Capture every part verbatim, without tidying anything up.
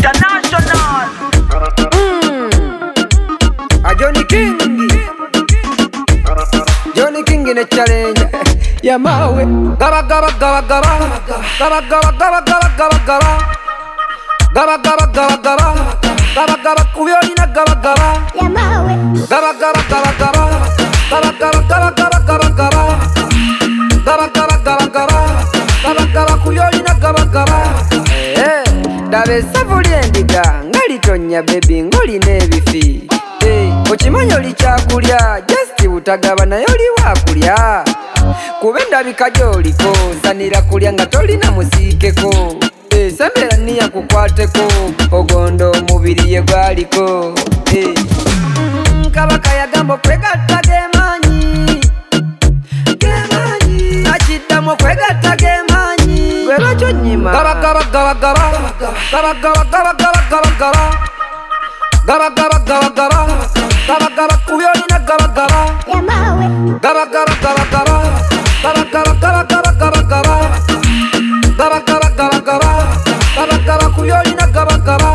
international. Mm. A Johnny King, Johnny King in a challenge. Ya mawe, gaba gaba gaba gaba, gaba gaba gaba gaba gaba gaba, gaba gaba gaba gaba, gaba gaba kuyolina gaba gaba. Ya mawe, gaba gaba gaba gaba, gaba gaba gaba gaba gaba gaba, gaba gaba gaba gaba, gaba gaba kuyolina gaba gaba. Eh, dabe savuli endiga, ngali tonya baby ngoli nebifi. Eh, ochimanyo lichakulya, just utagaba nayo liwakulya. Kubenda bikajoliko, sanira kulya nga tolina musiikeko. Eh, sembera niya kukwateko, ogondo mubiri ye gwaliko. Eh, mm, kabaka yagambo kwegatta gemanyi, gemanyi. Nakiddamu kwegatta gemanyi, gwe lwakyo nnyima. Gaba gaba gaba gaba, gaba gaba gaba gaba gaba gaba, gaba gaba gaba gaba, gaba gaba kuyolina gaba gaba. Ya mawe, gaba gaba gaba gaba, gaba gaba gaba gaba gaba gaba, gaba gaba gaba gaba, gaba gaba kuyolina gaba gaba.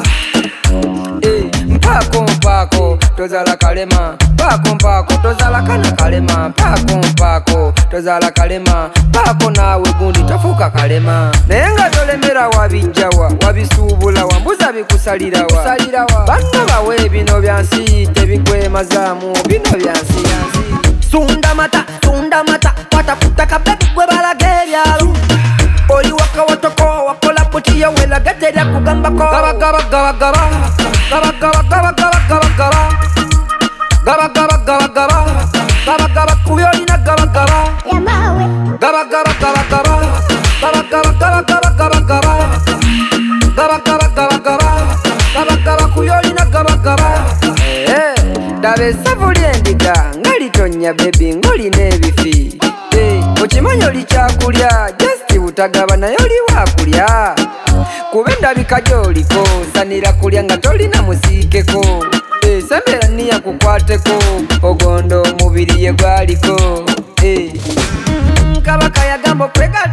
Eh, mpako mpako tozala kalema, mpako mpako tozala kana kalema, mpako mpako tozala kalema, mpako nawe gundi tofuka kalema. Naye nga tolemera wabijjawa, wabisuubula wambuza bikusalirawa, banno bawe bino byansi tebikwemazaamu, bino byansi yansi. Sunda mata, sunda mata, watafuta kabebi gwe balaga ebyalo. Oli waka watoko, wakola puti ya wela gaterya kugambako. Gaba gaba gaba gaba, gaba gaba gaba gaba gaba gaba, gaba gaba gaba gaba, gaba gaba kuyolina gaba gaba. Ya mawe, gaba gaba gaba gaba, gaba gaba gaba gaba gaba gaba, gaba gaba gaba gaba, gaba gaba kuyolina gaba gaba. Eh, dabe savuli endiga, ngali tonya baby ngoli nebifi. Eh, ochimanyo lichakulya, just utagaba nayo liwakulya. Kubenda bikajoliko, sanira kulya nga tolina musiikeko. Eh, sembera niya kukwateko, ogondo mubiri ye gwaliko. Eh, mm, kabaka yagambo kwega